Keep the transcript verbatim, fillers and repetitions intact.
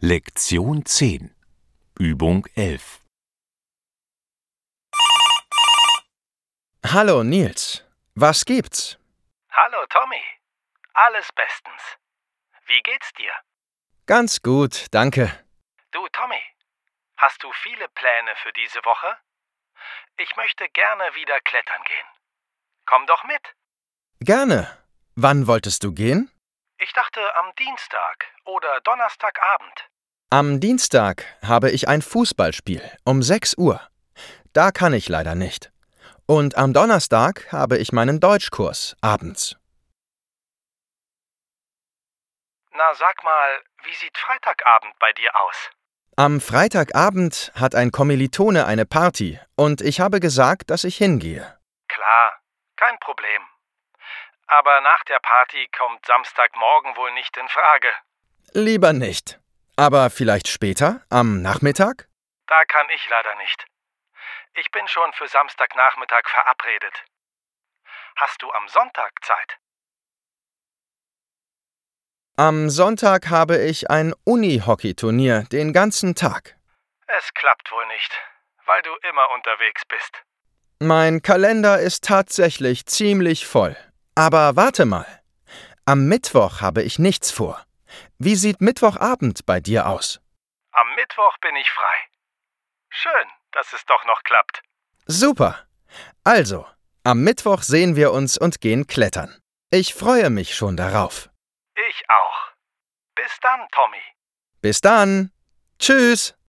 Lektion zehn. Übung elf. Hallo Nils, was gibt's? Hallo Tommy, alles bestens. Wie geht's dir? Ganz gut, danke. Du Tommy, hast du viele Pläne für diese Woche? Ich möchte gerne wieder klettern gehen. Komm doch mit. Gerne. Wann wolltest du gehen? Ich dachte am Dienstag oder Donnerstagabend. Am Dienstag habe ich ein Fußballspiel um sechs Uhr. Da kann ich leider nicht. Und am Donnerstag habe ich meinen Deutschkurs abends. Na sag mal, wie sieht Freitagabend bei dir aus? Am Freitagabend hat ein Kommilitone eine Party und ich habe gesagt, dass ich hingehe. Klar, kein Problem. Aber nach der Party kommt Samstagmorgen wohl nicht in Frage. Lieber nicht. Aber vielleicht später, am Nachmittag? Da kann ich leider nicht. Ich bin schon für Samstagnachmittag verabredet. Hast du am Sonntag Zeit? Am Sonntag habe ich ein Uni-Hockey-Turnier den ganzen Tag. Es klappt wohl nicht, weil du immer unterwegs bist. Mein Kalender ist tatsächlich ziemlich voll. Aber warte mal. Am Mittwoch habe ich nichts vor. Wie sieht Mittwochabend bei dir aus? Am Mittwoch bin ich frei. Schön, dass es doch noch klappt. Super. Also, am Mittwoch sehen wir uns und gehen klettern. Ich freue mich schon darauf. Ich auch. Bis dann, Tommy. Bis dann. Tschüss.